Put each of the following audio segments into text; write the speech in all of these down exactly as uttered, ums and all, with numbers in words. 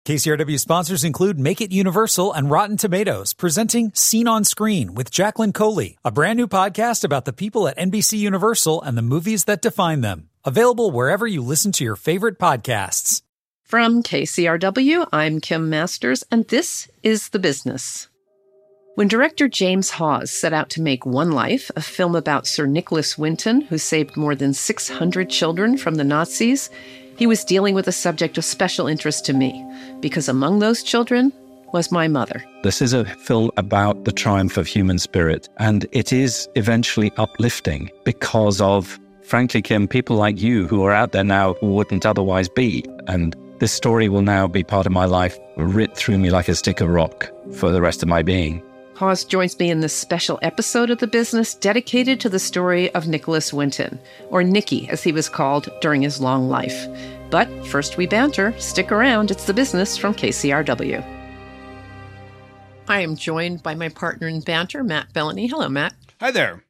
K C R W sponsors include Make It Universal and Rotten Tomatoes, presenting Scene on Screen with Jacqueline Coley, a brand new podcast about the people at N B C Universal and the movies that define them. Available wherever you listen to your favorite podcasts. From K C R W, I'm Kim Masters, and this is The Business. When director James Hawes set out to make One Life, a film about Sir Nicholas Winton, who saved more than six hundred children from the Nazis, he was dealing with a subject of special interest to me, because among those children was my mother. This is a film about the triumph of human spirit, and it is eventually uplifting because of, frankly, Kim, people like you who are out there now who wouldn't otherwise be. And this story will now be part of my life, writ through me like a stick of rock for the rest of my being. Hawes joins me in this special episode of The Business dedicated to the story of Nicholas Winton, or Nicky as he was called during his long life. But first we banter. Stick around. It's The Business from K C R W. I am joined by my partner in banter, Matt Bellany. Hello, Matt. Hi there.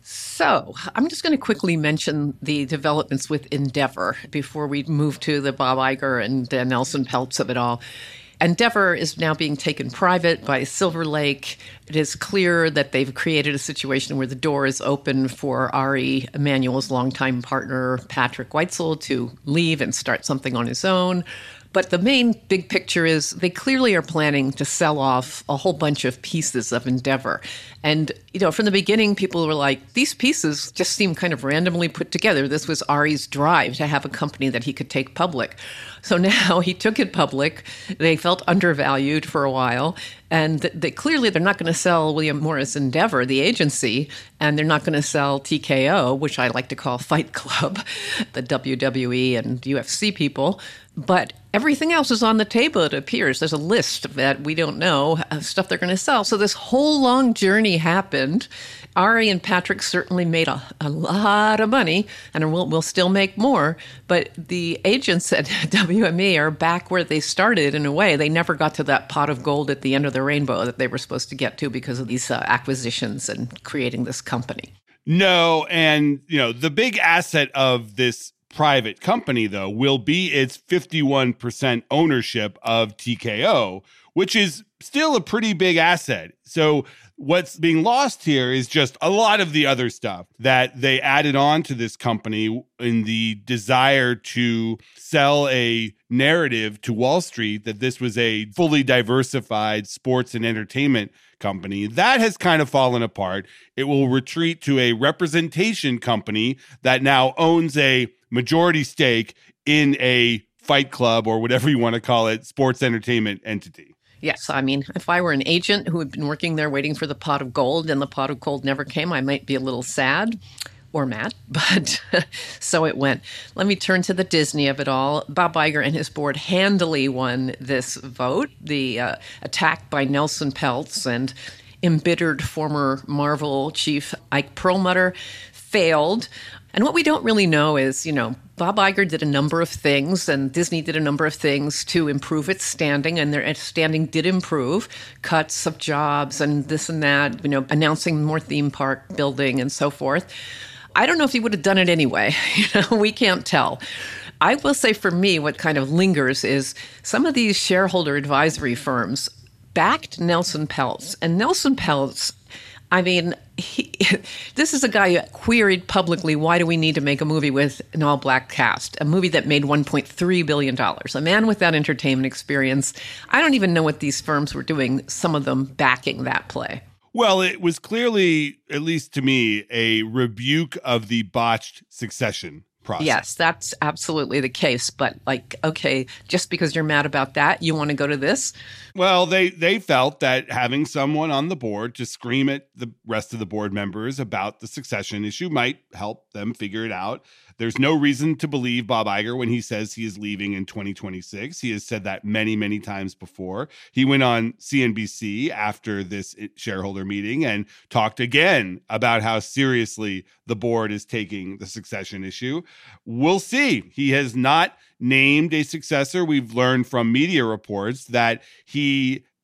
So I'm just going to quickly mention the developments with Endeavor before we move to the Bob Iger and uh, Nelson Peltz of it all. Endeavor is now being taken private by Silver Lake. It is clear that they've created a situation where the door is open for Ari Emanuel's longtime partner, Patrick Weitzel, to leave and start something on his own. But the main big picture is they clearly are planning to sell off a whole bunch of pieces of Endeavor. And, you know, from the beginning, people were like, these pieces just seem kind of randomly put together. This was Ari's drive to have a company that he could take public. So now he took it public. They felt undervalued for a while. And they, clearly they're not going to sell William Morris Endeavor, the agency, and they're not going to sell T K O, which I like to call Fight Club, the W W E and U F C people. But everything else is on the table, it appears. There's a list that we don't know of stuff they're going to sell. So this whole long journey happened. Ari and Patrick certainly made a, a lot of money, and we'll, we'll still make more. But the agents at W M E are back where they started in a way. They never got to that pot of gold at the end of the rainbow that they were supposed to get to because of these uh, acquisitions and creating this company. No, and, you know, the big asset of this private company, though, will be its fifty-one percent ownership of T K O, which is still a pretty big asset. So what's being lost here is just a lot of the other stuff that they added on to this company in the desire to sell a narrative to Wall Street that this was a fully diversified sports and entertainment company. That has kind of fallen apart. It will retreat to a representation company that now owns a majority stake in a Fight Club, or whatever you want to call it, sports entertainment entity. Yes, I mean, if I were an agent who had been working there waiting for the pot of gold and the pot of gold never came, I might be a little sad or mad, but so it went. Let me turn to the Disney of it all. Bob Iger and his board handily won this vote. The uh, attack by Nelson Peltz and embittered former Marvel chief Ike Perlmutter failed. And what we don't really know is, you know, Bob Iger did a number of things and Disney did a number of things to improve its standing, and their standing did improve. Cuts of jobs and this and that, you know, announcing more theme park building and so forth. I don't know if he would have done it anyway. You know, we can't tell. I will say for me, what kind of lingers is some of these shareholder advisory firms backed Nelson Peltz. And Nelson Peltz, I mean, he, this is a guy who queried publicly, why do we need to make a movie with an all-black cast? A movie that made one point three billion dollars. A man with that entertainment experience. I don't even know what these firms were doing, some of them backing that play. Well, it was clearly, at least to me, a rebuke of the botched succession process. Yes, that's absolutely the case. But like, okay, just because you're mad about that, you want to go to this? Well, they, they felt that having someone on the board to scream at the rest of the board members about the succession issue might help them figure it out. There's no reason to believe Bob Iger when he says he is leaving in twenty twenty-six. He has said that many, many times before. He went on C N B C after this shareholder meeting and talked again about how seriously the board is taking the succession issue. We'll see. He has not named a successor. We've learned from media reports that he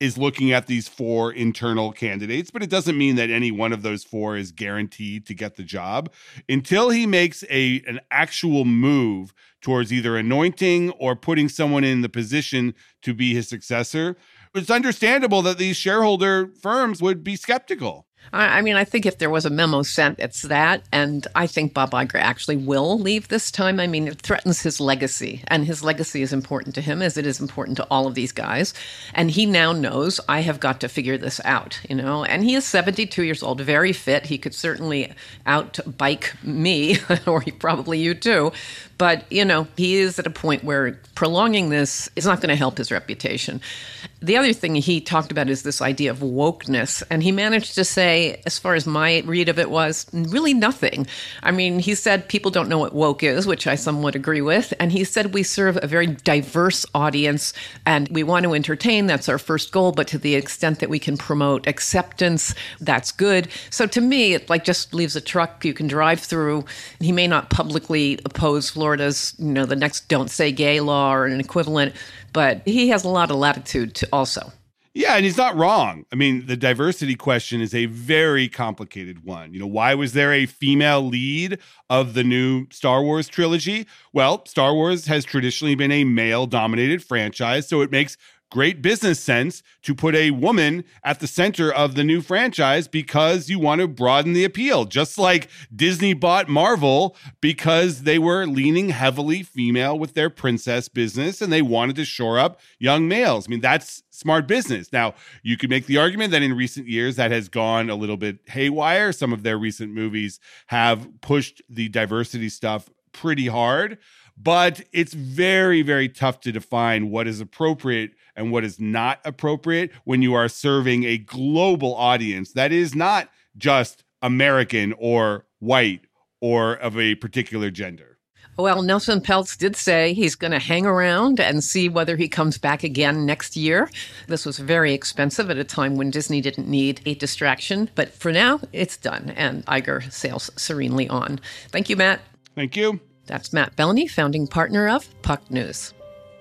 is looking at these four internal candidates, but it doesn't mean that any one of those four is guaranteed to get the job until he makes a an actual move towards either anointing or putting someone in the position to be his successor. It's understandable that these shareholder firms would be skeptical. I mean, I think if there was a memo sent, it's that. And I think Bob Iger actually will leave this time. I mean, it threatens his legacy. And his legacy is important to him as it is important to all of these guys. And he now knows, I have got to figure this out, you know. And he is seventy-two years old, very fit. He could certainly out-bike me, or probably you too. But, you know, he is at a point where prolonging this is not going to help his reputation. The other thing he talked about is this idea of wokeness. And he managed to say, as far as my read of it was, really nothing. I mean, he said people don't know what woke is, which I somewhat agree with. And he said we serve a very diverse audience and we want to entertain. That's our first goal. But to the extent that we can promote acceptance, that's good. So to me, it like just leaves a truck you can drive through. He may not publicly oppose Florida's, you know, the next Don't Say Gay law or an equivalent, but he has a lot of latitude to also. Yeah, and he's not wrong. I mean, the diversity question is a very complicated one. You know, why was there a female lead of the new Star Wars trilogy? Well, Star Wars has traditionally been a male-dominated franchise, so it makes great business sense to put a woman at the center of the new franchise because you want to broaden the appeal. Just like Disney bought Marvel because they were leaning heavily female with their princess business and they wanted to shore up young males. I mean, that's smart business. Now, you could make the argument that in recent years that has gone a little bit haywire. Some of their recent movies have pushed the diversity stuff pretty hard, but it's very, very tough to define what is appropriate and what is not appropriate when you are serving a global audience that is not just American or white or of a particular gender. Well, Nelson Peltz did say he's going to hang around and see whether he comes back again next year. This was very expensive at a time when Disney didn't need a distraction. But for now, it's done, and Iger sails serenely on. Thank you, Matt. Thank you. That's Matt Bellany, founding partner of Puck News.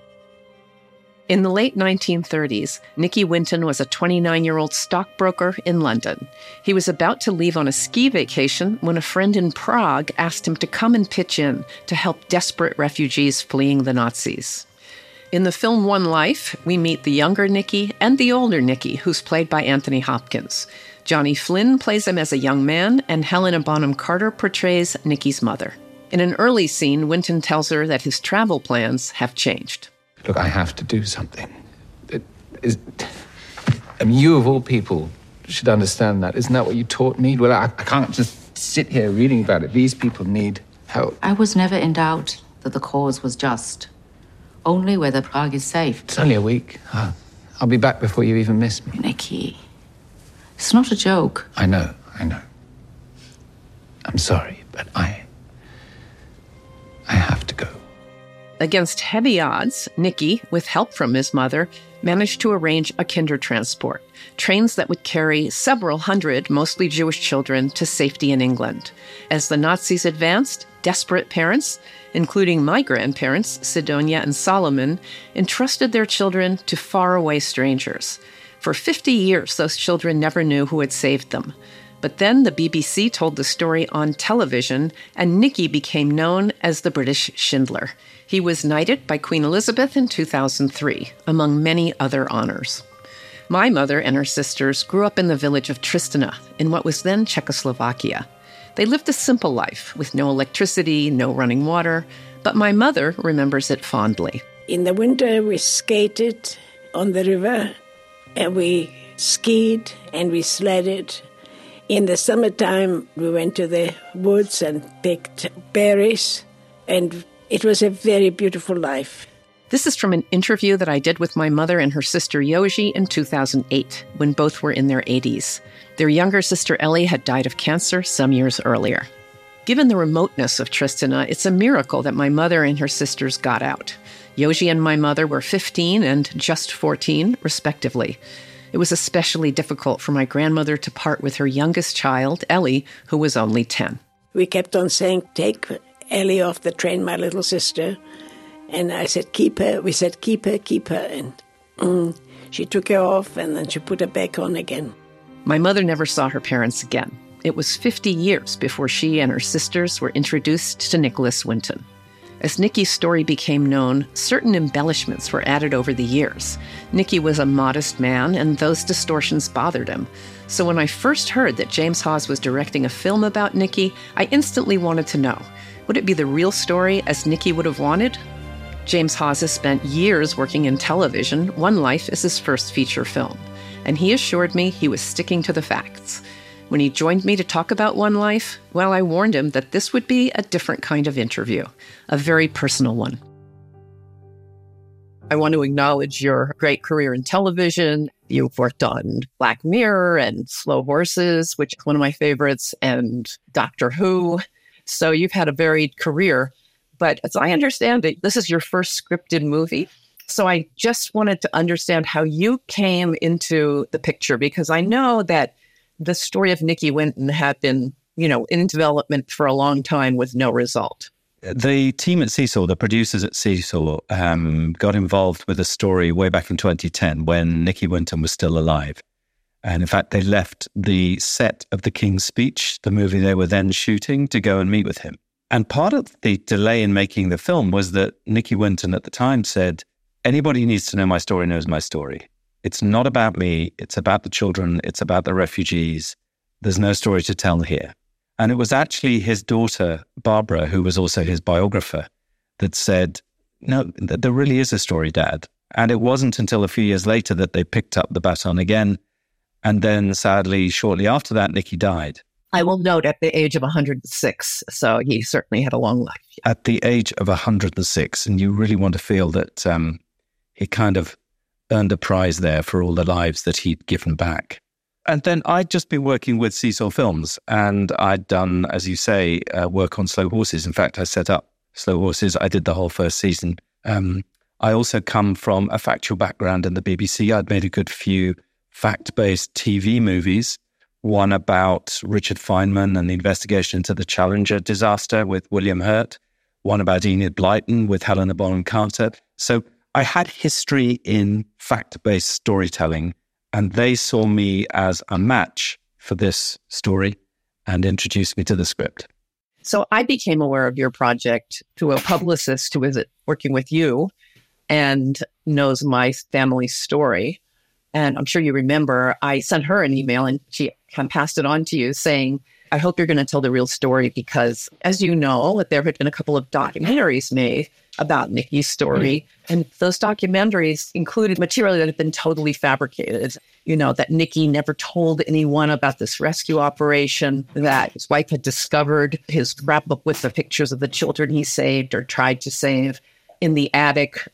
In the late nineteen thirties, Nicky Winton was a twenty-nine-year-old stockbroker in London. He was about to leave on a ski vacation when a friend in Prague asked him to come and pitch in to help desperate refugees fleeing the Nazis. In the film One Life, we meet the younger Nicky and the older Nicky, who's played by Anthony Hopkins. Johnny Flynn plays him as a young man, and Helena Bonham Carter portrays Nicky's mother. In an early scene, Winton tells her that his travel plans have changed. Look, I have to do something. It is, I mean, you of all people should understand that. Isn't that what you taught me? Well, I, I can't just sit here reading about it. These people need help. I was never in doubt that the cause was just. Only whether Prague is safe. It's only a week. Uh, I'll be back before you even miss me. Nicky, it's not a joke. I know, I know. I'm sorry, but I... I have to go. Against heavy odds, Nicky, with help from his mother, managed to arrange a Kindertransport, trains that would carry several hundred, mostly Jewish children, to safety in England. As the Nazis advanced, desperate parents, including my grandparents, Sidonia and Solomon, entrusted their children to faraway strangers. For fifty years, those children never knew who had saved them. But then the B B C told the story on television, and Nicky became known as the British Schindler. He was knighted by Queen Elizabeth in two thousand three, among many other honors. My mother and her sisters grew up in the village of Tristina, in what was then Czechoslovakia. They lived a simple life, with no electricity, no running water, but my mother remembers it fondly. In the winter, we skated on the river, and we skied, and we sledded. In the summertime, we went to the woods and picked berries, and it was a very beautiful life. This is from an interview that I did with my mother and her sister Yoji in two thousand eight, when both were in their eighties. Their younger sister Ellie had died of cancer some years earlier. Given the remoteness of Tristina, it's a miracle that my mother and her sisters got out. Yoji and my mother were fifteen and just fourteen, respectively. It was especially difficult for my grandmother to part with her youngest child, Ellie, who was only ten. We kept on saying, take Ellie off the train, my little sister. And I said, keep her. We said, keep her, keep her. And mm, She took her off and then she put her back on again. My mother never saw her parents again. It was fifty years before she and her sisters were introduced to Nicholas Winton. As Nicky's story became known, certain embellishments were added over the years. Nicky was a modest man, and those distortions bothered him. So when I first heard that James Hawes was directing a film about Nicky, I instantly wanted to know, would it be the real story as Nicky would have wanted? James Hawes has spent years working in television. One Life is his first feature film, and he assured me he was sticking to the facts. When he joined me to talk about One Life, well, I warned him that this would be a different kind of interview, a very personal one. I want to acknowledge your great career in television. You've worked on Black Mirror and Slow Horses, which is one of my favorites, and Doctor Who. So you've had a varied career. But as I understand it, this is your first scripted movie. So I just wanted to understand how you came into the picture, because I know that the story of Nicky Winton had been, you know, in development for a long time with no result. The team at Seesaw, the producers at Seesaw, um, got involved with a story way back in twenty ten when Nicky Winton was still alive. And in fact, they left the set of The King's Speech, the movie they were then shooting, to go and meet with him. And part of the delay in making the film was that Nicky Winton at the time said, anybody who needs to know my story knows my story. It's not about me. It's about the children. It's about the refugees. There's no story to tell here. And it was actually his daughter, Barbara, who was also his biographer, that said, no, th- there really is a story, Dad. And it wasn't until a few years later that they picked up the baton again. And then sadly, shortly after that, Nicky died. I will note at the age of one hundred six, so he certainly had a long life. At the age of one hundred six, and you really want to feel that um, he kind of earned a prize there for all the lives that he'd given back. And then I'd just been working with Seesaw Films, and I'd done, as you say, uh, work on Slow Horses. In fact, I set up Slow Horses. I did the whole first season. Um, I also come from a factual background in the B B C. I'd made a good few fact-based T V movies, one about Richard Feynman and the investigation into the Challenger disaster with William Hurt, one about Enid Blyton with Helena Bonham Carter. So I had history in fact-based storytelling, and they saw me as a match for this story and introduced me to the script. So I became aware of your project through a publicist who was working with you and knows my family story. And I'm sure you remember, I sent her an email and she kind of passed it on to you saying, I hope you're going to tell the real story because, as you know, there had been a couple of documentaries made about Nicky's story. And those documentaries included material that had been totally fabricated. You know, that Nicky never told anyone about this rescue operation, that his wife had discovered his scrapbook with the pictures of the children he saved or tried to save in the attic.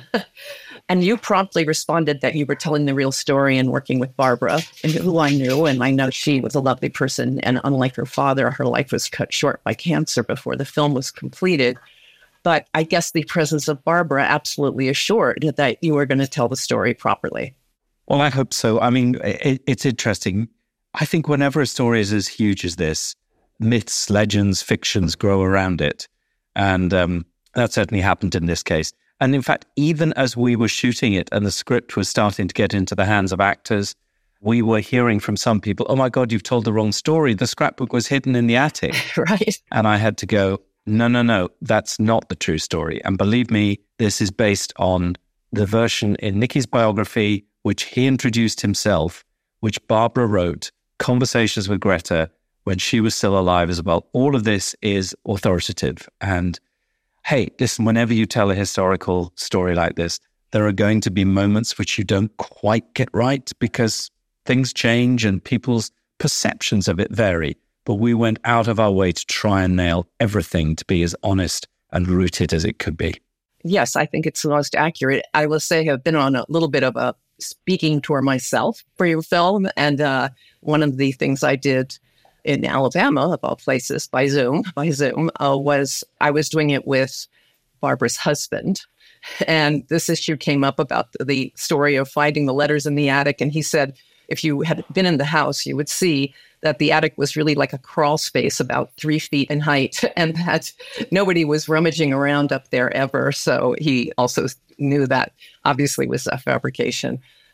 And you promptly responded that you were telling the real story and working with Barbara, and who I knew, and I know she was a lovely person. And unlike her father, her life was cut short by cancer before the film was completed. But I guess the presence of Barbara absolutely assured that you were going to tell the story properly. Well, I hope so. I mean, it, it's interesting. I think whenever a story is as huge as this, myths, legends, fictions grow around it. And um, that certainly happened in this case. And in fact, even as we were shooting it and the script was starting to get into the hands of actors, we were hearing from some people, oh my God, you've told the wrong story. The scrapbook was hidden in the attic. Right. And I had to go, no, no, no, that's not the true story. And believe me, this is based on the version in Nicky's biography, which he introduced himself, which Barbara wrote, Conversations with Greta, when she was still alive as well. All of this is authoritative. And hey, listen, whenever you tell a historical story like this, there are going to be moments which you don't quite get right because things change and people's perceptions of it vary. But we went out of our way to try and nail everything to be as honest and rooted as it could be. Yes, I think it's the most accurate. I will say I've been on a little bit of a speaking tour myself for your film. And uh, one of the things I did in Alabama, of all places, by Zoom, by Zoom, uh, was I was doing it with Barbara's husband. And this issue came up about the story of finding the letters in the attic. And he said, if you had been in the house, you would see that the attic was really like a crawl space about three feet in height and that nobody was rummaging around up there ever. So he also knew that obviously was a fabrication.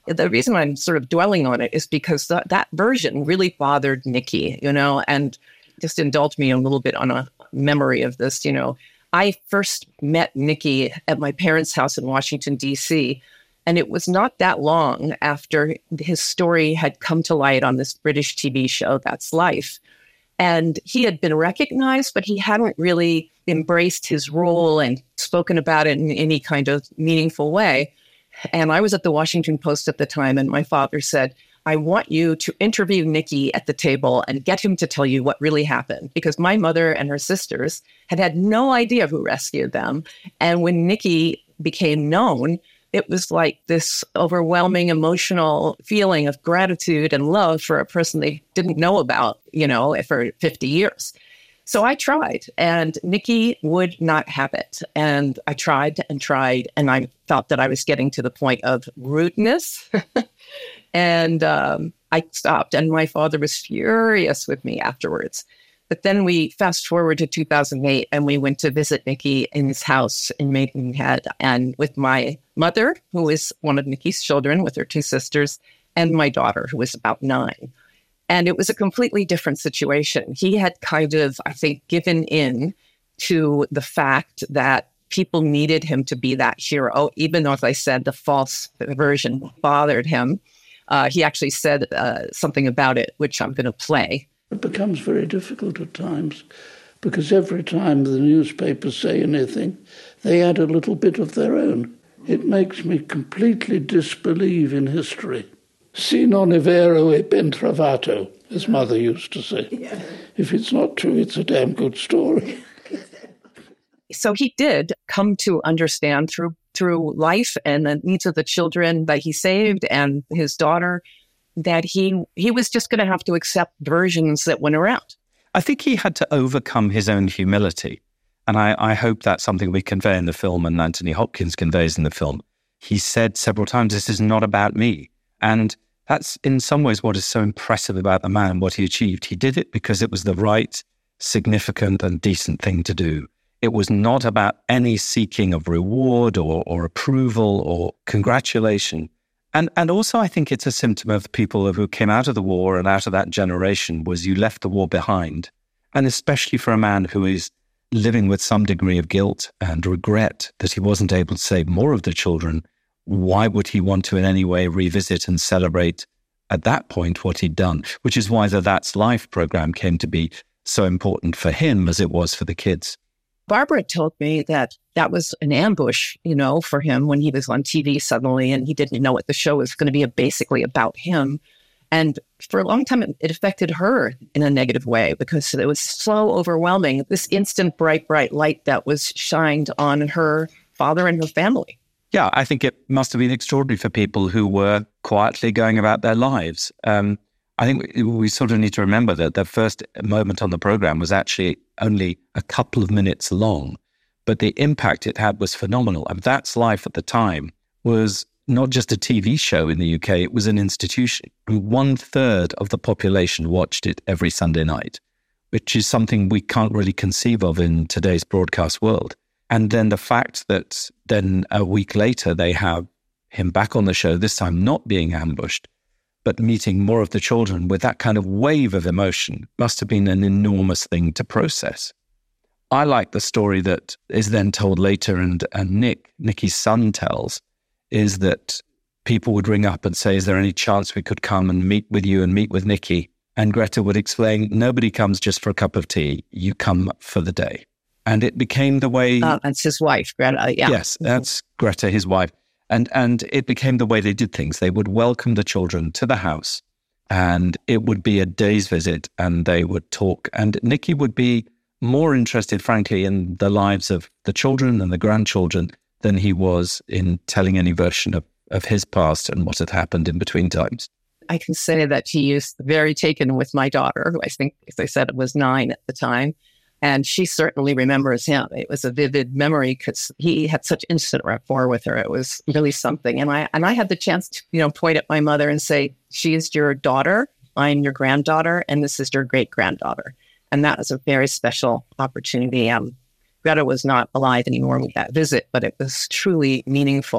The reason I'm sort of dwelling on it is because th- that version really bothered Nikki, you know, and just indulge me a little bit on a memory of this. You know, I first met Nikki at my parents' house in Washington, D C, and it was not that long after his story had come to light on this British T V show, That's Life. And he had been recognized, but he hadn't really embraced his role and spoken about it in any kind of meaningful way. And I was at the Washington Post at the time, and my father said, I want you to interview Nikki at the table and get him to tell you what really happened. Because my mother and her sisters had had no idea who rescued them. And when Nikki became known, it was like this overwhelming emotional feeling of gratitude and love for a person they didn't know about, you know, for fifty years. So I tried, and Nikki would not have it. And I tried and tried, and I felt that I was getting to the point of rudeness. and um, I stopped, and my father was furious with me afterwards. But then we fast forward to two thousand eight, and we went to visit Nikki in his house in Maidenhead, and with my mother, who is one of Nikki's children, with her two sisters, and my daughter, who was about nine. And it was a completely different situation. He had kind of, I think, given in to the fact that people needed him to be that hero, even though, as I said, the false version bothered him. Uh, he actually said uh, something about it, which I'm going to play. It becomes very difficult at times because every time the newspapers say anything, they add a little bit of their own. It makes me completely disbelieve in history. Si non è vero e ben trovato, as Mother used to say. Yeah. If it's not true, it's a damn good story. So he did come to understand through through life and the needs of the children that he saved and his daughter that he he was just going to have to accept versions that went around. I think he had to overcome his own humility. And I, I hope that's something we convey in the film and Anthony Hopkins conveys in the film. He said several times, this is not about me. And that's in some ways what is so impressive about the man, what he achieved. He did it because it was the right, significant and decent thing to do. It was not about any seeking of reward or, or approval or congratulation. And and also I think it's a symptom of people who came out of the war and out of that generation was you left the war behind. And especially for a man who is living with some degree of guilt and regret that he wasn't able to save more of the children, why would he want to in any way revisit and celebrate at that point what he'd done? Which is why the That's Life program came to be so important for him as it was for the kids. Barbara told me that that was an ambush, you know, for him when he was on T V suddenly and he didn't know what the show was going to be basically about him. And for a long time, it, it affected her in a negative way because it was so overwhelming. This instant bright, bright light that was shined on her father and her family. Yeah, I think it must have been extraordinary for people who were quietly going about their lives. Um, I think we, we sort of need to remember that the first moment on the program was actually only a couple of minutes long, but the impact it had was phenomenal. And That's Life at the time was not just a T V show in the U K, it was an institution. One third of the population watched it every Sunday night, which is something we can't really conceive of in today's broadcast world. And then the fact that then a week later they have him back on the show, this time not being ambushed, but meeting more of the children with that kind of wave of emotion must have been an enormous thing to process. I like the story that is then told later and, and Nick, Nikki's son tells, is that people would ring up and say, is there any chance we could come and meet with you and meet with Nikki? And Greta would explain, nobody comes just for a cup of tea. You come for the day. And it became the way... Uh, that's his wife, Greta, yeah. Yes, that's Greta, his wife. And and it became the way they did things. They would welcome the children to the house and it would be a day's visit and they would talk. And Nikki would be more interested, frankly, in the lives of the children and the grandchildren than he was in telling any version of, of his past and what had happened in between times. I can say that he is very taken with my daughter, who I think, as I said, was nine at the time. And she certainly remembers him. It was a vivid memory because he had such instant rapport with her. It was really something. And I and I had the chance to, you know, point at my mother and say, she is your daughter, I'm your granddaughter, and this is your great-granddaughter. And that was a very special opportunity. Um, Greta was not alive anymore with that visit, but it was truly meaningful.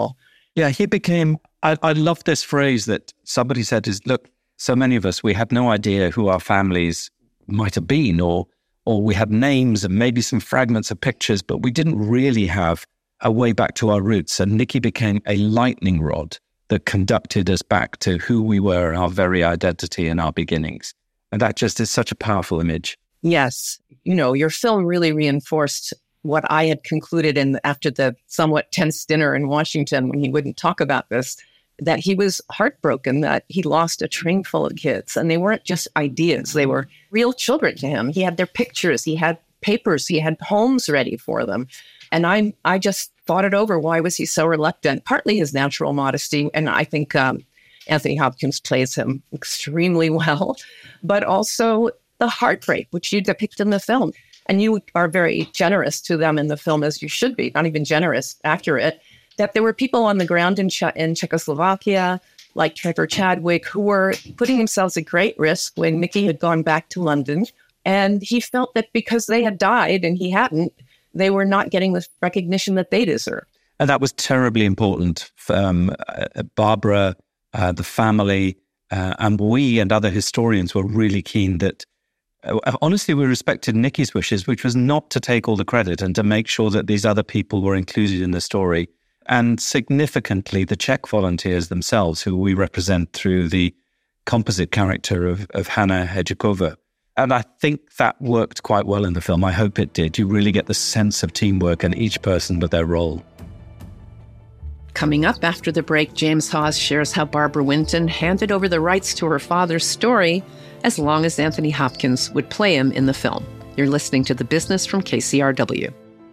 Yeah, he became, I, I love this phrase that somebody said is, look, so many of us, we had no idea who our families might have been, or or we had names and maybe some fragments of pictures, but we didn't really have a way back to our roots. And Nicky became a lightning rod that conducted us back to who we were, our very identity and our beginnings. And that just is such a powerful image. Yes. You know, your film really reinforced what I had concluded in after the somewhat tense dinner in Washington when he wouldn't talk about this, that he was heartbroken that he lost a train full of kids. And they weren't just ideas. They were real children to him. He had their pictures. He had papers. He had homes ready for them. And I I just thought it over. Why was he so reluctant? Partly his natural modesty. And I think um, Anthony Hopkins plays him extremely well. But also the heartbreak, which you depict in the film. And you are very generous to them in the film, as you should be, not even generous, accurate, that there were people on the ground in, che- in Czechoslovakia, like Trevor Chadwick, who were putting themselves at great risk when Nicky had gone back to London. And he felt that because they had died and he hadn't, they were not getting the recognition that they deserved. And that was terribly important for um, uh, Barbara, uh, the family, uh, and we and other historians were really keen that Uh, honestly, we respected Nicky's wishes, which was not to take all the credit and to make sure that these other people were included in the story. And significantly, the Czech volunteers themselves, who we represent through the composite character of, of Hana Hedžíková. And I think that worked quite well in the film. I hope it did. You really get the sense of teamwork and each person with their role. Coming up after the break, James Hawes shares how Barbara Winton handed over the rights to her father's story as long as Anthony Hopkins would play him in the film. You're listening to The Business from K C R W.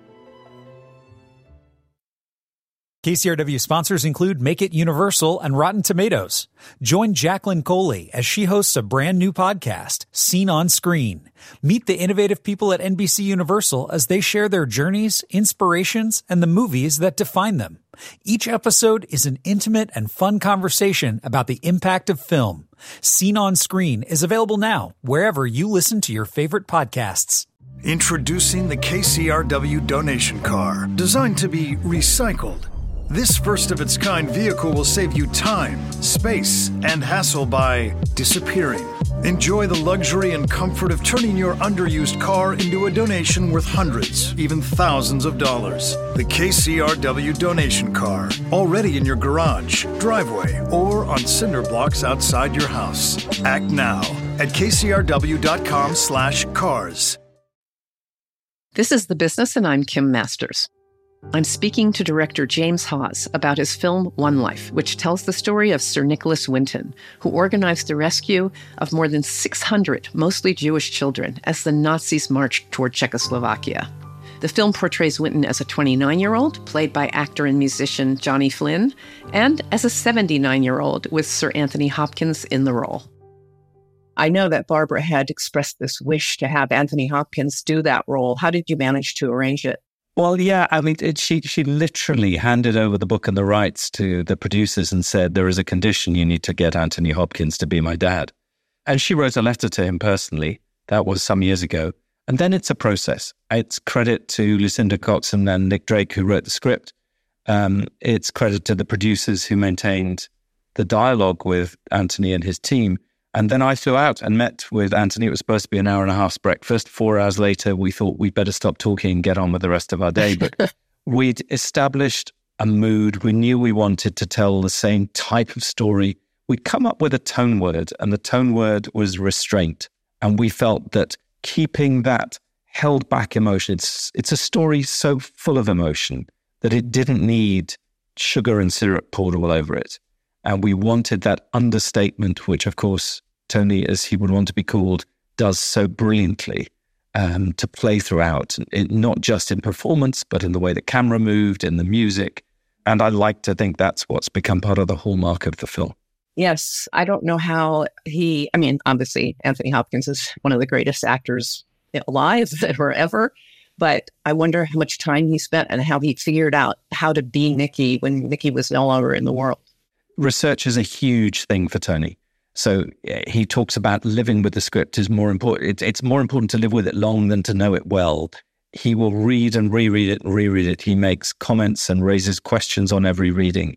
K C R W sponsors include Make It Universal and Rotten Tomatoes. Join Jacqueline Coley as she hosts a brand new podcast, Seen on Screen. Meet the innovative people at N B C Universal as they share their journeys, inspirations, and the movies that define them. Each episode is an intimate and fun conversation about the impact of film. Seen on Screen is available now, wherever you listen to your favorite podcasts. Introducing the K C R W donation car, designed to be recycled. This first-of-its-kind vehicle will save you time, space, and hassle by disappearing. Enjoy the luxury and comfort of turning your underused car into a donation worth hundreds, even thousands of dollars. The K C R W donation car, already in your garage, driveway, or on cinder blocks outside your house. Act now at kcrw.com slash cars. This is The Business, and I'm Kim Masters. I'm speaking to director James Hawes about his film One Life, which tells the story of Sir Nicholas Winton, who organized the rescue of more than six hundred mostly Jewish children as the Nazis marched toward Czechoslovakia. The film portrays Winton as a twenty-nine-year-old, played by actor and musician Johnny Flynn, and as a seventy-nine-year-old with Sir Anthony Hopkins in the role. I know that Barbara had expressed this wish to have Anthony Hopkins do that role. How did you manage to arrange it? Well, yeah, I mean, it, she she literally handed over the book and the rights to the producers and said, there is a condition, you need to get Anthony Hopkins to be my dad. And she wrote a letter to him personally. That was some years ago. And then it's a process. It's credit to Lucinda Cox and then Nick Drake, who wrote the script. Um, it's credit to the producers who maintained the dialogue with Anthony and his team. And then I flew out and met with Anthony. It was supposed to be an hour and a half's breakfast. Four hours later, we thought we'd better stop talking and get on with the rest of our day. But we'd established a mood. We knew we wanted to tell the same type of story. We'd come up with a tone word, and the tone word was restraint. And we felt that keeping that held back emotion, it's, it's a story so full of emotion that it didn't need sugar and syrup poured all over it. And we wanted that understatement, which, of course, Tony, as he would want to be called, does so brilliantly um, to play throughout, it, not just in performance, but in the way the camera moved, in the music. And I like to think that's what's become part of the hallmark of the film. Yes, I don't know how he, I mean, obviously, Anthony Hopkins is one of the greatest actors alive or ever, but I wonder how much time he spent and how he figured out how to be Nicky when Nicky was no longer in the world. Research is a huge thing for Tony. So he talks about living with the script is more important. It's, it's more important to live with it long than to know it well. He will read and reread it and reread it. He makes comments and raises questions on every reading.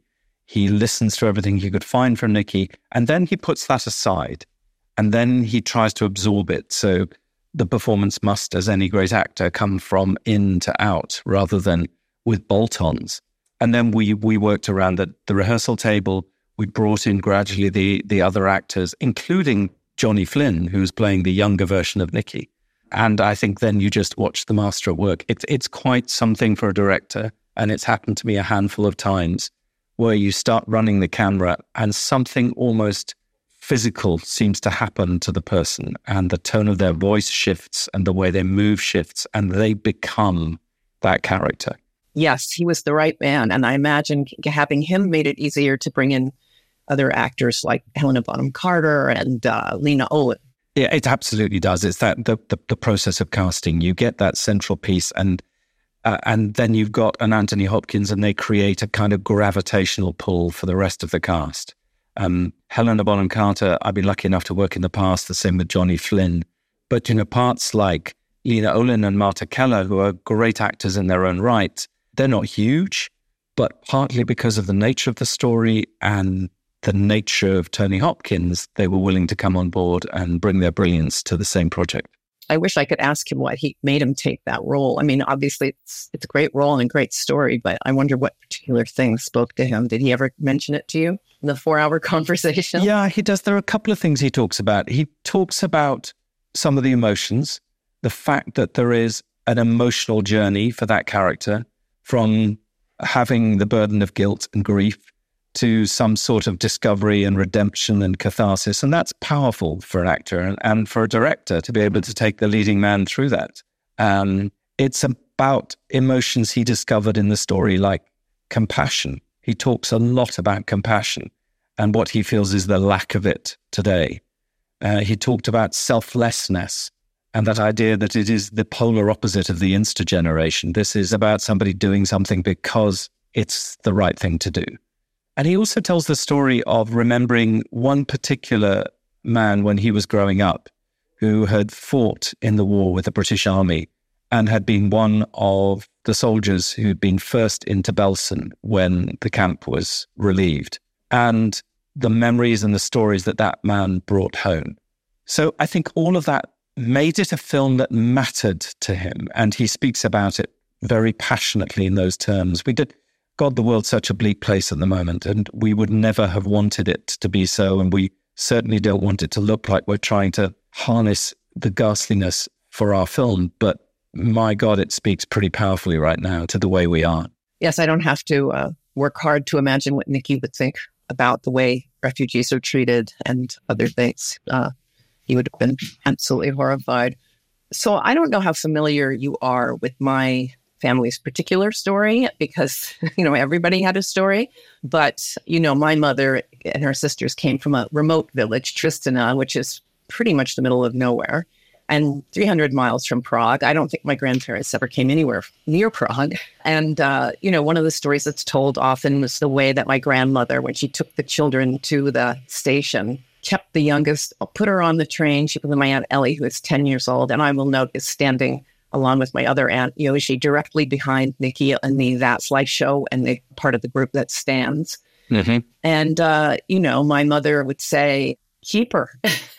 He listens to everything he could find from Nikki, and then he puts that aside, and then he tries to absorb it. So the performance must, as any great actor, come from in to out rather than with bolt-ons. And then we we worked around the, the rehearsal table. We brought in gradually the the other actors, including Johnny Flynn, who's playing the younger version of Nikki. And I think then you just watch the master at work. It's it's quite something for a director, and it's happened to me a handful of times, where you start running the camera and something almost physical seems to happen to the person, and the tone of their voice shifts and the way they move shifts, and they become that character. Yes, he was the right man. And I imagine having him made it easier to bring in other actors like Helena Bonham Carter and uh, Lena Olin. Yeah, it absolutely does. It's that the, the, the process of casting. You get that central piece, and uh, and then you've got an Anthony Hopkins, and they create a kind of gravitational pull for the rest of the cast. Um, Helena Bonham Carter, I've been lucky enough to work in the past, the same with Johnny Flynn. But, you know, parts like Lena Olin and Marta Keller, who are great actors in their own right, they're not huge, but partly because of the nature of the story and the nature of Tony Hopkins, they were willing to come on board and bring their brilliance to the same project. I wish I could ask him what he made him take that role. I mean, obviously, it's it's a great role and a great story, but I wonder what particular things spoke to him. Did he ever mention it to you in the four-hour conversation? Yeah, he does. There are a couple of things he talks about. He talks about some of the emotions, the fact that there is an emotional journey for that character from having the burden of guilt and grief to some sort of discovery and redemption and catharsis. And that's powerful for an actor and, and for a director to be able to take the leading man through that. Um, it's about emotions he discovered in the story, like compassion. He talks a lot about compassion and what he feels is the lack of it today. Uh, he talked about selflessness and that idea that it is the polar opposite of the Insta generation. This is about somebody doing something because it's the right thing to do. And he also tells the story of remembering one particular man when he was growing up who had fought in the war with the British Army and had been one of the soldiers who had been first into Belsen when the camp was relieved, and the memories and the stories that that man brought home. So I think all of that made it a film that mattered to him, and he speaks about it very passionately in those terms. We did... God, the world's such a bleak place at the moment, and we would never have wanted it to be so, and we certainly don't want it to look like we're trying to harness the ghastliness for our film, but my God, it speaks pretty powerfully right now to the way we are. Yes, I don't have to uh, work hard to imagine what Nikki would think about the way refugees are treated and other things. Uh, he would have been absolutely horrified. So I don't know how familiar you are with my family's particular story, because, you know, everybody had a story. But, you know, my mother and her sisters came from a remote village, Tristana, which is pretty much the middle of nowhere, and three hundred miles from Prague. I don't think my grandparents ever came anywhere near Prague. And, uh, you know, one of the stories that's told often was the way that my grandmother, when she took the children to the station, kept the youngest, put her on the train. She put my Aunt Ellie, who is ten years old, and I will note is standing along with my other aunt, Yoshi, directly behind Nikki in the That's Life show and the part of the group that stands. Mm-hmm. And, uh, you know, my mother would say, keep her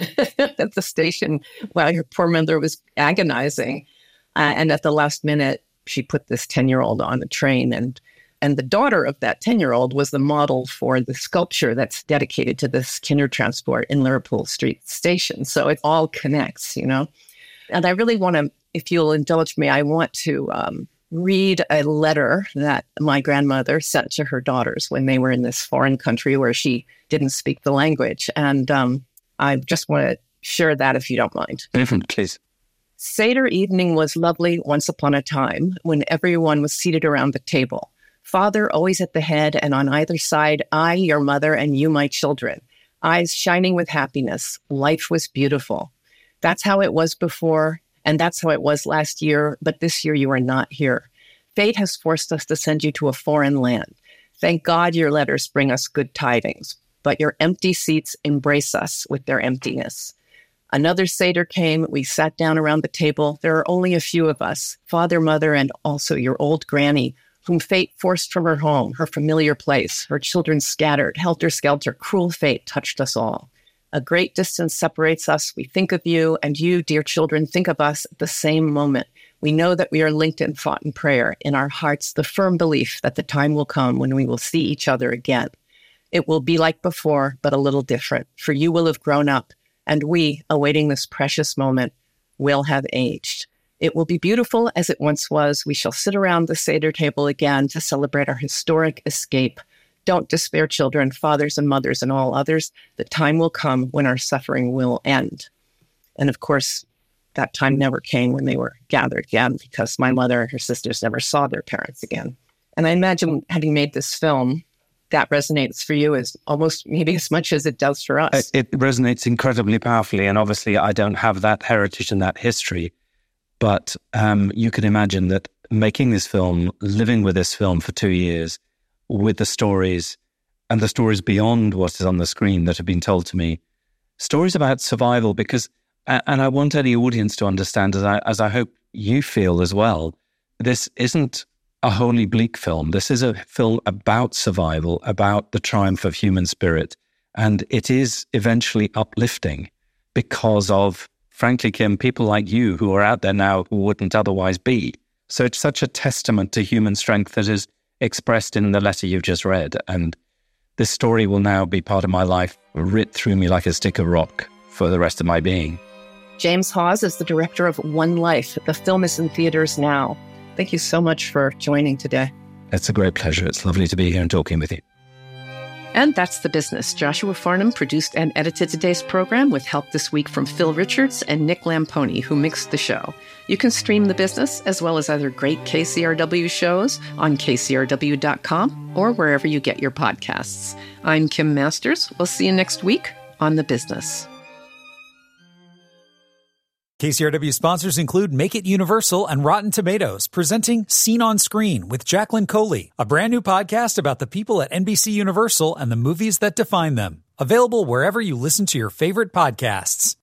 at the station while her poor mother was agonizing. Uh, and at the last minute, she put this ten-year-old on the train. And and the daughter of that ten-year-old was the model for the sculpture that's dedicated to this Kindertransport in Liverpool Street Station. So it all connects, you know. And I really want to, if you'll indulge me, I want to um, read a letter that my grandmother sent to her daughters when they were in this foreign country where she didn't speak the language. And um, I just want to share that if you don't mind. Please. Seder evening was lovely once upon a time when everyone was seated around the table. Father always at the head, and on either side, I, your mother, and you, my children. Eyes shining with happiness. Life was beautiful. That's how it was before, and that's how it was last year, but this year you are not here. Fate has forced us to send you to a foreign land. Thank God your letters bring us good tidings, but your empty seats embrace us with their emptiness. Another Seder came. We sat down around the table. There are only a few of us, father, mother, and also your old granny, whom fate forced from her home, her familiar place, her children scattered, helter-skelter, cruel fate touched us all. A great distance separates us. We think of you, and you, dear children, think of us at the same moment. We know that we are linked in thought and prayer. In our hearts, the firm belief that the time will come when we will see each other again. It will be like before, but a little different, for you will have grown up, and we, awaiting this precious moment, will have aged. It will be beautiful as it once was. We shall sit around the Seder table again to celebrate our historic escape. Don't despair, children, fathers and mothers and all others. The time will come when our suffering will end. And of course, that time never came when they were gathered again, because my mother and her sisters never saw their parents again. And I imagine, having made this film, that resonates for you as almost maybe as much as it does for us. It resonates incredibly powerfully. And obviously, I don't have that heritage and that history. But um, you can imagine that making this film, living with this film for two years, with the stories and the stories beyond what is on the screen that have been told to me, stories about survival, because, and I want any audience to understand, as I, as I hope you feel as well, this isn't a wholly bleak film. This is a film about survival, about the triumph of human spirit. And it is eventually uplifting because of, frankly, Kim, people like you who are out there now who wouldn't otherwise be. So it's such a testament to human strength that is expressed in the letter you've just read. And this story will now be part of my life, writ through me like a stick of rock for the rest of my being. James Hawes is the director of One Life. The film is in theaters now. Thank you so much for joining today. It's a great pleasure. It's lovely to be here and talking with you. And that's The Business. Joshua Farnham produced and edited today's program with help this week from Phil Richards and Nick Lamponi, who mixed the show. You can stream The Business as well as other great K C R W shows on K C R W dot com or wherever you get your podcasts. I'm Kim Masters. We'll see you next week on The Business. K C R W sponsors include Make It Universal and Rotten Tomatoes, presenting Scene on Screen with Jacqueline Coley, a brand new podcast about the people at N B C Universal and the movies that define them. Available wherever you listen to your favorite podcasts.